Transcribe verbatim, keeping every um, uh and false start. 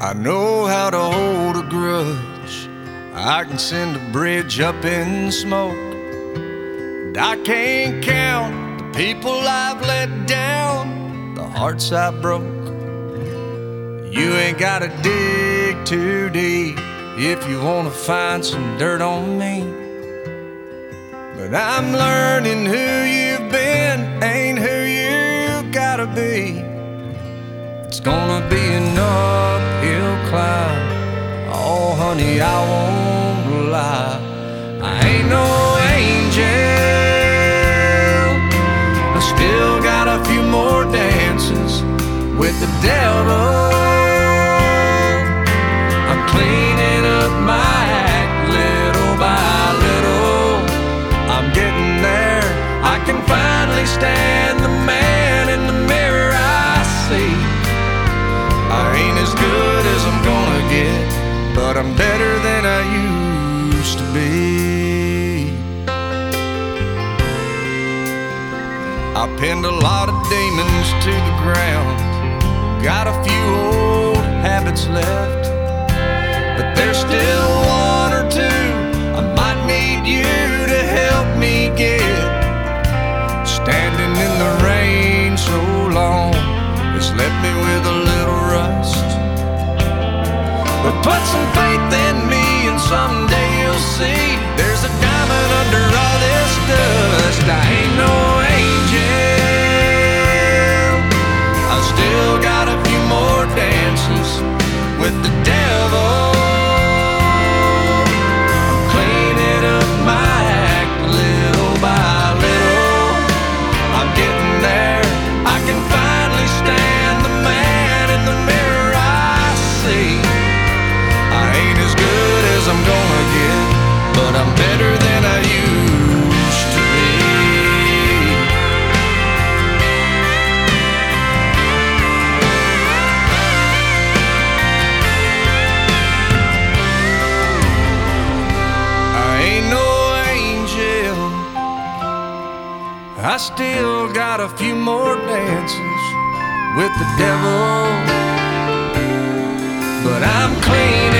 I know how to hold a grudge. I can send a bridge up in smoke. And I can't count the people I've let down, the hearts I broke. You ain't gotta dig too deep if you wanna find some dirt on me. But I'm learning who you've been ain't who you gotta be. It's gonna be an uphill climb. Oh, honey, I won't lie. I ain't no angel. I still got a few more dances with the devil. I'm cleaning up my act little by little. I'm getting there. I can finally stand the man in the mirror I see. I ain't as good as I'm gonna get, but I'm better than I used to be. I pinned a lot of demons to the ground. Got a few old habits left, but there's still one or two I might need you to help me get. Standing in the rain so long, it's left me with a little rust. But put some faith in me and someday you'll see there's a diamond under all this dust. I ain't no angel. I still got a few more dances with the devil. I'm cleaning up my act little by little. I'm getting there. I can finally stand the man in the mirror I see. I ain't as good as I'm gonna get, but I'm better than I used to be. I ain't no angel. I still got a few more dances with the devil, but I'm clean